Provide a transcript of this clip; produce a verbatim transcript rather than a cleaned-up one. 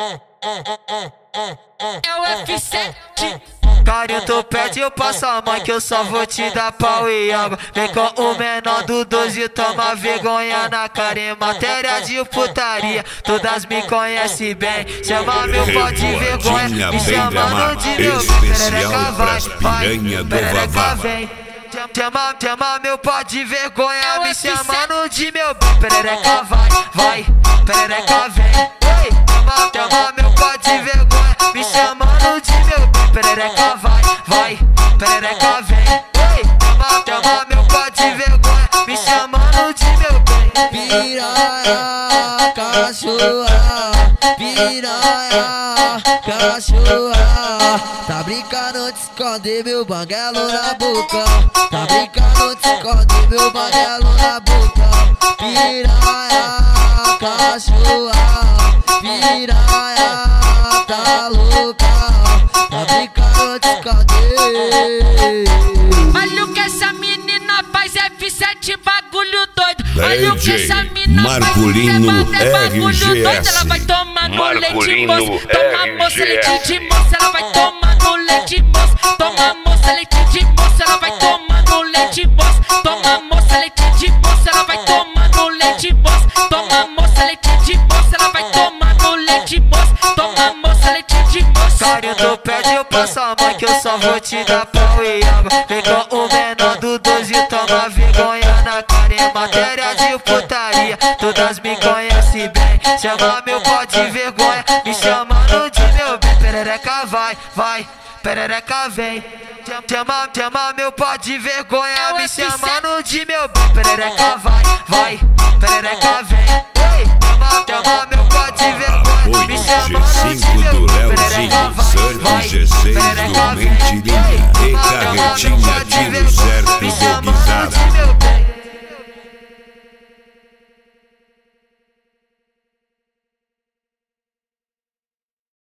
É o F sete. Carinho, tu pede, eu passo a mãe que eu só vou te dar pau e água. Vem com o menor do doze, toma vergonha na cara. Em matéria de putaria, todas me conhecem bem. Chama meu pó de vergonha, me chamando de meu bem. Perereca vai, vai, perereca vem. Chama, chama meu pó de vergonha, me chamando de meu bem. Perereca vai, vai, perereca vem. Chama, chama meu pó de vergonha, me chamando de meu bem. Perereca vai, vai, perereca vem. Ei, chama, chama meu pó de vergonha, me chamando de meu bem. Piranha, cachorra, piranha, cachorra. Tá brincando de esconder meu banguelo na boca. Tá brincando de esconder meu banguelo na boca. Piranha, cachorra, piranha, tá louca. Tá brincando de esconder. Olha o que essa menina faz, F sete, bagulho doido. Olha o que essa menina Marculino faz, é bagulho R G doido. S. Ela vai tomar no leite Marculino moço, toma moça, R G S. leite de moça. Ela vai tomar no leite moço, toma moça, leite de moça. Ela vai tomar no leite moço, toma moça, leite de moça. Ela vai tomar no leite moço, toma moça, leite de moça. Ela vai tomar no leite moço, toma moça, leite de moça. Carinho, tu pede, eu passo a mãe que eu só vou te dar pau e água. Vem com o menor do doze, toma vergonha na cara. Em matéria de putaria, todas me conhecem bem. Chama meu pó de vergonha, me chamando de meu bem. Perereca vai, vai, perereca vem. Chama, chama meu pó de vergonha, me chamando de meu bem. Perereca vai, vai, perereca vem. Ei, chama, chama meu pó de vergonha, me chamando de meu bem. Perereca vai, vai, G seis do Mente Linda e Carretinha de zero.